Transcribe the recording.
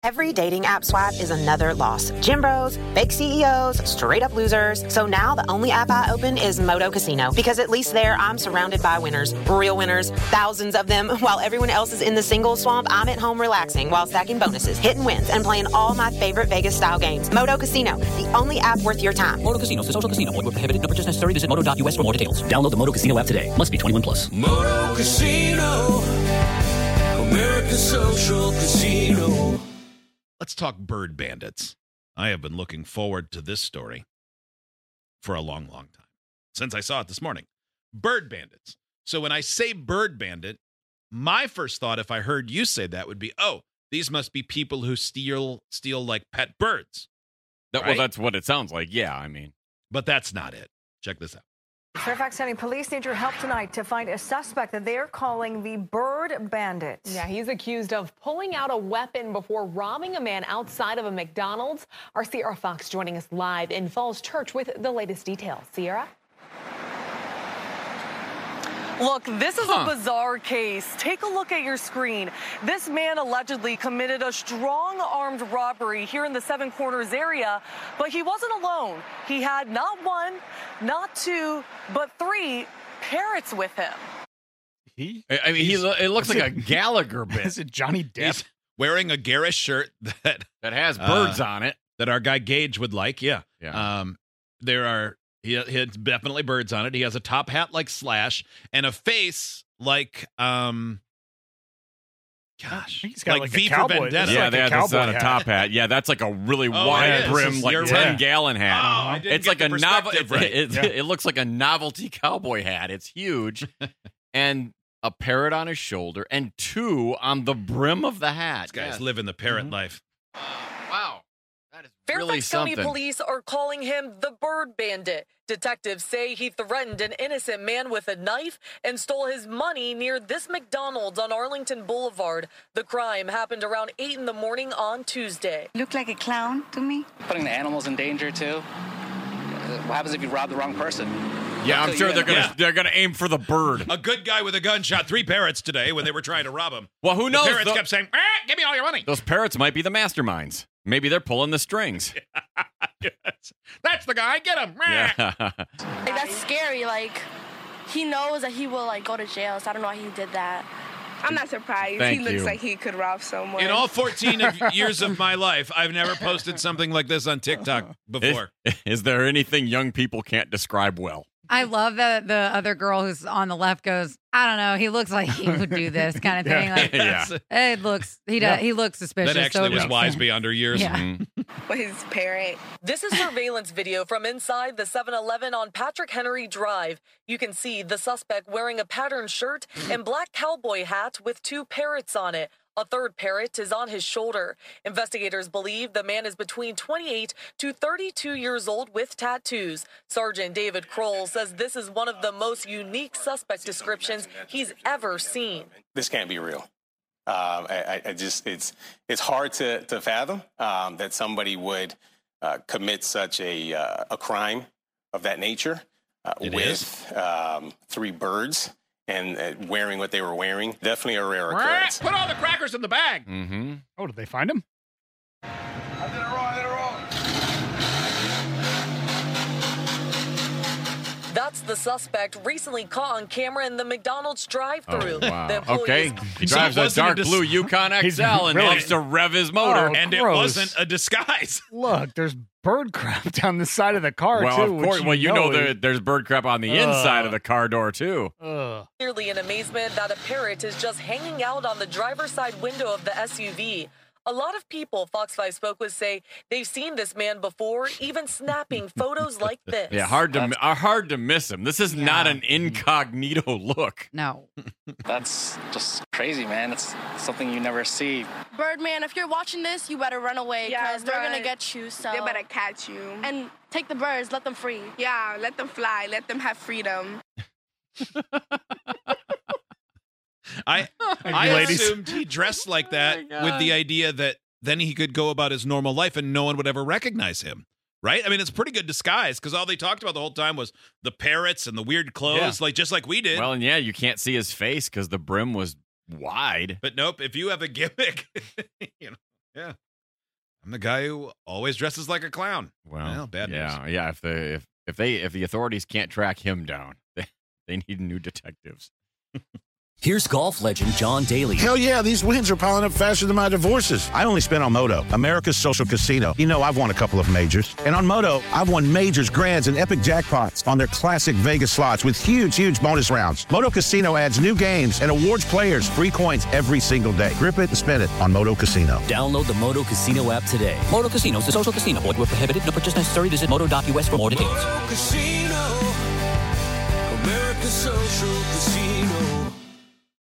Every dating app swipe is another loss. Gym bros, fake CEOs, straight up losers. So now the only app I open is Moto Casino, because at least there I'm surrounded by winners, real winners, thousands of them. While everyone else is in the single swamp, I'm at home relaxing while stacking bonuses, hitting wins, and playing all my favorite Vegas style games. Moto Casino, the only app worth your time. Moto Casino is a social casino. Void where prohibited. No purchase necessary. Visit moto.us for more details. Download the Moto Casino app today. Must be 21 plus. Moto Casino, America's social casino. Let's talk bird bandits. I have been looking forward to this story for a long, long time, since I saw it this morning. Bird bandits. So when I say bird bandit, my first thought, if I heard you say that, would be, oh, these must be people who steal like pet birds. Well, that's what it sounds like. Yeah, I mean. But that's not it. Check this out. Fairfax County Police need your help tonight to find a suspect that they're calling the Bird Bandit. Yeah, he's accused of pulling out a weapon before robbing a man outside of a McDonald's. Our Sierra Fox joining us live in Falls Church with the latest details. Sierra? Look, this is a bizarre case. Take a look at your screen. This man allegedly committed a strong armed robbery here in the Seven Corners area, but he wasn't alone. He had not one, not two, but three parrots with him. It looks like a Gallagher bit. Is it Johnny Depp? He's wearing a garish shirt that has birds on it. That our guy Gage would like, yeah. He has definitely birds on it. He has a top hat like Slash and a face like, he's got like V a for cowboy. Vendetta. Yeah, like that's not a top hat. Yeah, that's like a really wide brim, like 10-gallon hat. Oh, I didn't it's get like the a novel. perspective right. It looks like a novelty cowboy hat. It's huge, and a parrot on his shoulder, and two on the brim of the hat. This guy's living the parrot life. Wow. That is Fairfax really County something. Police are calling him the Bird Bandit. Detectives say he threatened an innocent man with a knife and stole his money near this McDonald's on Arlington Boulevard. The crime happened around 8 in the morning on Tuesday. Looked like a clown to me. Putting the animals in danger, too. What happens if you rob the wrong person? Yeah, I'm sure they're gonna aim for the bird. A good guy with a gun shot 3 parrots today when they were trying to rob him. Well, who knows? The parrots kept saying, give me all your money. Those parrots might be the masterminds. Maybe they're pulling the strings. Yes. That's the guy. Get him. Yeah. Like, that's scary. Like, he knows that he will, like, go to jail, so I don't know why he did that. I'm not surprised. Thank he looks you. like he could rob someone. In all 14 years of my life, I've never posted something like this on TikTok before. Is there anything young people can't describe well? I love that the other girl who's on the left goes, I don't know, he looks like he would do this kind of thing. Like, it looks, he looks suspicious. That actually was wise sense. beyond her years. Yeah. With his parrot. This is surveillance video from inside the 7-Eleven on Patrick Henry Drive. You can see the suspect wearing a patterned shirt and black cowboy hat with 2 parrots on it. A third parrot is on his shoulder. Investigators believe the man is between 28 to 32 years old with tattoos. Sergeant David Kroll says this is one of the most unique suspect descriptions he's ever seen. This can't be real. It's hard to fathom that somebody would commit such a crime of that nature with 3 birds. And wearing what they were wearing, definitely a rare occurrence. Put all the crackers in the bag. Mm-hmm. Oh, did they find him? I did it wrong. That's the suspect recently caught on camera in the McDonald's drive-thru. Oh, wow. The employees- Okay. He So drives it a wasn't dark a blue Yukon He's XL and really- loves to rev his motor. Oh, And it gross. wasn't a disguise. Look, there's bird crap down the side of the car, Well, too. of course. Well, you know is- there's bird crap on the inside of the car door, too. Clearly in amazement that a parrot is just hanging out on the driver's side window of the SUV. A lot of people Fox 5 spoke with say they've seen this man before, even snapping photos like this. Yeah, hard to miss him. This is not an incognito look. No. That's just crazy, man. It's something you never see. Birdman, if you're watching this, you better run away, because they're going to get you, so. They better catch you. And take the birds, let them free. Yeah, let them fly. Let them have freedom. I assumed he dressed like that with the idea that then he could go about his normal life and no one would ever recognize him. Right? I mean, it's a pretty good disguise because all they talked about the whole time was the parrots and the weird clothes, just like we did. Well, and you can't see his face because the brim was wide. But nope, if you have a gimmick, yeah. I'm the guy who always dresses like a clown. Well, bad news. Yeah. If the authorities can't track him down, they need new detectives. Here's golf legend John Daly. Hell yeah, these wins are piling up faster than my divorces. I only spent on Moto, America's social casino. You know, I've won a couple of majors. And on Moto, I've won majors, grands, and epic jackpots on their classic Vegas slots with huge bonus rounds. Moto Casino adds new games and awards players free coins every single day. Grip it and spin it on Moto Casino. Download the Moto Casino app today. Moto Casino is a social casino. Void where prohibited. No purchase necessary. Visit moto.us for more details. Moto Casino, America's social casino.